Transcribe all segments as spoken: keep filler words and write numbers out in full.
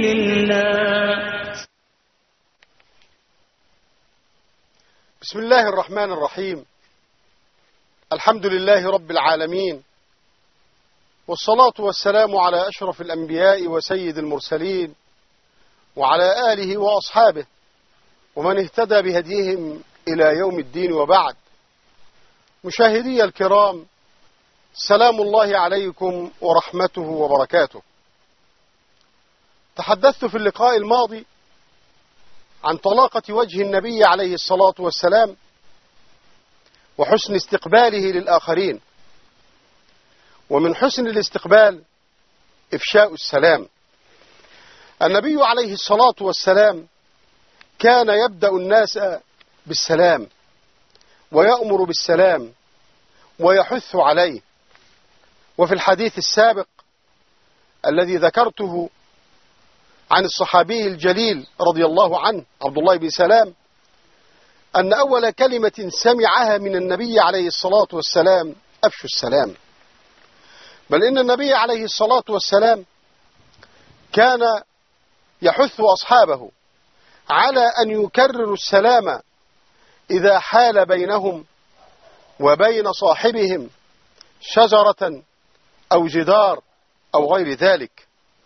الله. بسم الله الرحمن الرحيم. الحمد لله رب العالمين، والصلاة والسلام على أشرف الأنبياء وسيد المرسلين وعلى آله وأصحابه ومن اهتدى بهديهم إلى يوم الدين، وبعد. مشاهدي الكرام، سلام الله عليكم ورحمته وبركاته. تحدثت في اللقاء الماضي عن طلاقة وجه النبي عليه الصلاة والسلام وحسن استقباله للآخرين، ومن حسن الاستقبال إفشاء السلام. النبي عليه الصلاة والسلام كان يبدأ الناس بالسلام ويأمر بالسلام ويحث عليه. وفي الحديث السابق الذي ذكرته عن الصحابي الجليل رضي الله عنه عبد الله بن سلام، أن أول كلمة سمعها من النبي عليه الصلاة والسلام أفشوا السلام. بل إن النبي عليه الصلاة والسلام كان يحث أصحابه على أن يكرروا السلام إذا حال بينهم وبين صاحبهم شجرة أو جدار أو غير ذلك.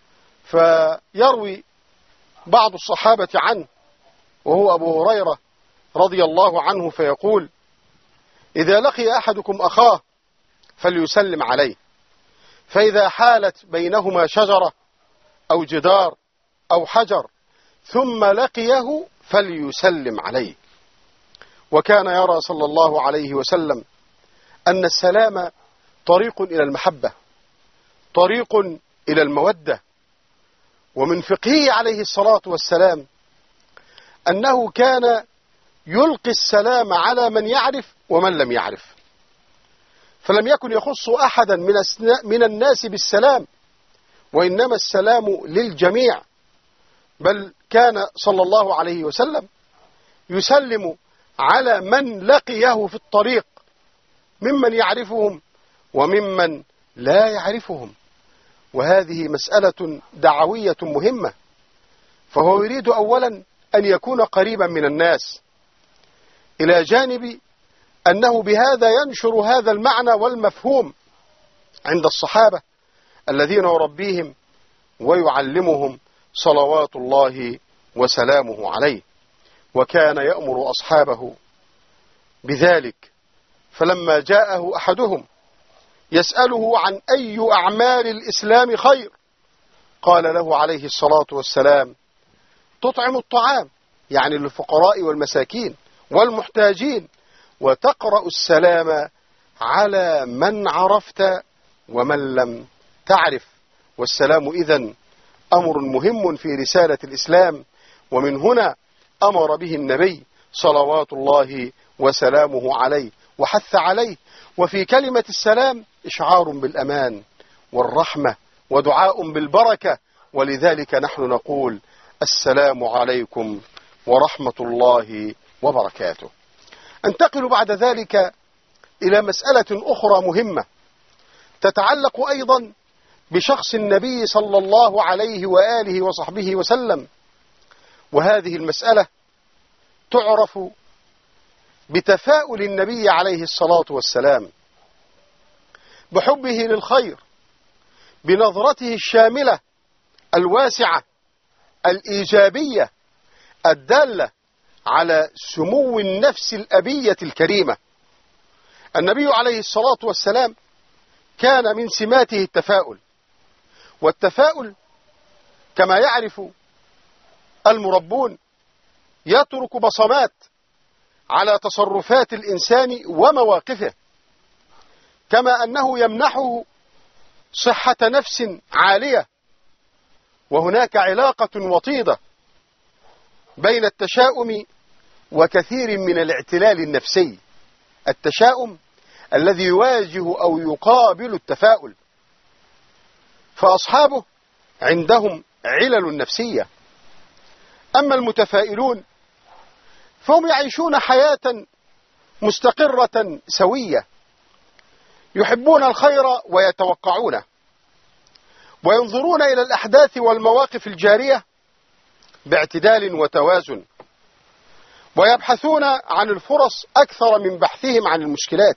فيروي بعض الصحابة عنه وهو أبو هريرة رضي الله عنه فيقول: إذا لقي أحدكم أخاه فليسلم عليه، فإذا حالت بينهما شجرة أو جدار أو حجر ثم لقيه فليسلم عليه. وكان يرى صلى الله عليه وسلم أن السلام طريق إلى المحبة، طريق إلى المودة. ومن فقهه عليه الصلاة والسلام أنه كان يلقي السلام على من يعرف ومن لم يعرف، فلم يكن يخص أحدا من, من الناس بالسلام، وإنما السلام للجميع. بل كان صلى الله عليه وسلم يسلم على من لقيه في الطريق ممن يعرفهم وممن لا يعرفهم. وهذه مسألة دعوية مهمة، فهو يريد أولا أن يكون قريبا من الناس، إلى جانب أنه بهذا ينشر هذا المعنى والمفهوم عند الصحابة الذين يربيهم ويعلمهم صلوات الله وسلامه عليه. وكان يأمر أصحابه بذلك، فلما جاءه أحدهم يسأله عن أي أعمال الإسلام خير قال له عليه الصلاة والسلام: تطعم الطعام، يعني للفقراء والمساكين والمحتاجين، وتقرأ السلام على من عرفت ومن لم تعرف. والسلام إذن أمر مهم في رسالة الإسلام، ومن هنا أمر به النبي صلوات الله وسلامه عليه وحث عليه. وفي كلمة السلام إشعار بالأمان والرحمة ودعاء بالبركة، ولذلك نحن نقول: السلام عليكم ورحمة الله وبركاته. انتقل بعد ذلك إلى مسألة أخرى مهمة تتعلق أيضا بشخص النبي صلى الله عليه وآله وصحبه وسلم، وهذه المسألة تعرف بتفاؤل النبي عليه الصلاة والسلام، بحبه للخير، بنظرته الشاملة الواسعة الإيجابية الدالة على سمو النفس الأبية الكريمة. النبي عليه الصلاة والسلام كان من سماته التفاؤل، والتفاؤل كما يعرف المربون يترك بصمات على تصرفات الإنسان ومواقفه، كما أنه يمنحه صحة نفس عالية. وهناك علاقة وطيدة بين التشاؤم وكثير من الاعتلال النفسي. التشاؤم الذي يواجه أو يقابل التفاؤل، فأصحابه عندهم علل نفسية. أما المتفائلون فهم يعيشون حياة مستقرة سوية، يحبون الخير ويتوقعونه، وينظرون إلى الأحداث والمواقف الجارية باعتدال وتوازن، ويبحثون عن الفرص أكثر من بحثهم عن المشكلات.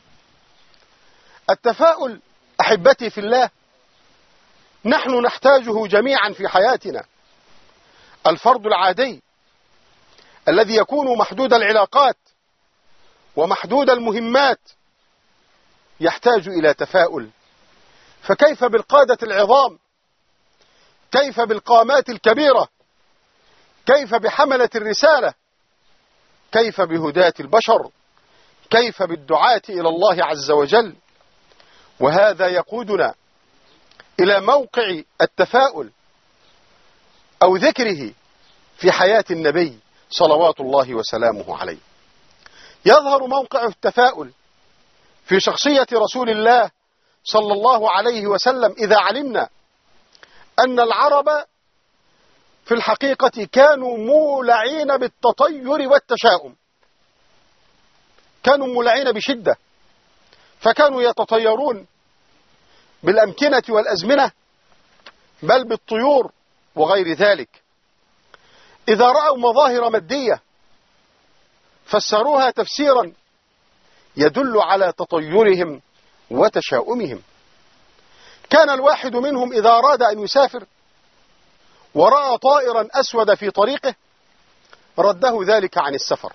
التفاؤل أحبتي في الله نحن نحتاجه جميعا في حياتنا. الفرد العادي الذي يكون محدود العلاقات ومحدود المهمات يحتاج إلى تفاؤل، فكيف بالقادة العظام؟ كيف بالقامات الكبيرة؟ كيف بحملة الرسالة؟ كيف بهداة البشر؟ كيف بالدعاة إلى الله عز وجل؟ وهذا يقودنا إلى موقع التفاؤل أو ذكره في حياة النبي صلوات الله وسلامه عليه. يظهر موقع التفاؤل في شخصية رسول الله صلى الله عليه وسلم إذا علمنا أن العرب في الحقيقة كانوا مولعين بالتطير والتشاؤم، كانوا مولعين بشدة، فكانوا يتطيرون بالأمكنة والأزمنة بل بالطيور وغير ذلك. إذا رأوا مظاهر مادية فسروها تفسيرا يدل على تطيرهم وتشاؤمهم. كان الواحد منهم إذا أراد أن يسافر ورأى طائرا أسود في طريقه رده ذلك عن السفر،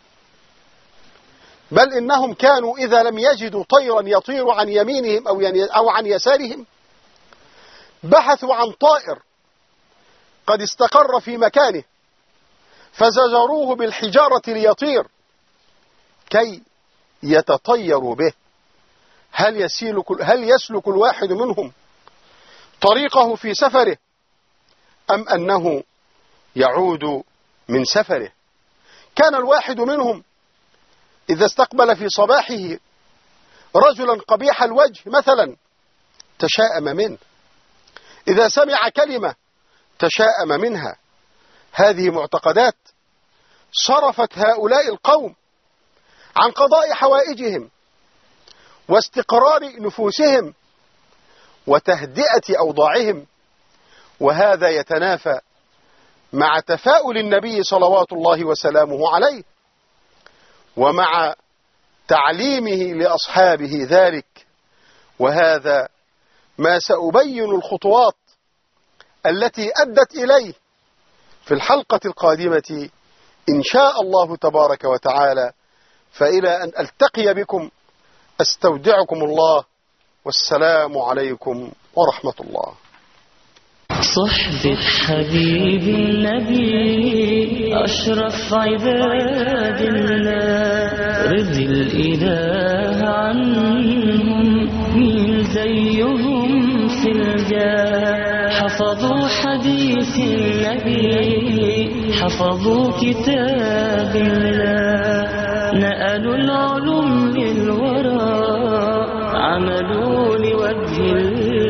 بل إنهم كانوا إذا لم يجدوا طيرا يطير عن يمينهم أو عن يسارهم بحثوا عن طائر قد استقر في مكانه فزجروه بالحجارة ليطير كي يتطيروا به. هل يسلك, هل يسلك الواحد منهم طريقه في سفره أم أنه يعود من سفره؟ كان الواحد منهم إذا استقبل في صباحه رجلا قبيح الوجه مثلا تشاءم منه، إذا سمع كلمة تشاءم منها. هذه معتقدات صرفت هؤلاء القوم عن قضاء حوائجهم واستقرار نفوسهم وتهدئة أوضاعهم، وهذا يتنافى مع تفاؤل النبي صلوات الله وسلامه عليه ومع تعليمه لأصحابه ذلك. وهذا ما سأبين الخطوات التي أدت إليه في الحلقة القادمة إن شاء الله تبارك وتعالى. فإلى أن ألتقي بكم أستودعكم الله، والسلام عليكم ورحمة الله. صحبة حبيب النبي أشرف عباد الله، رضي الإله عنهم مين زيهم في الجاه. حفظوا حديث النبي، حفظوا كتاب الله، نقلوا العلوم للوراء، عملوا لوجه الله.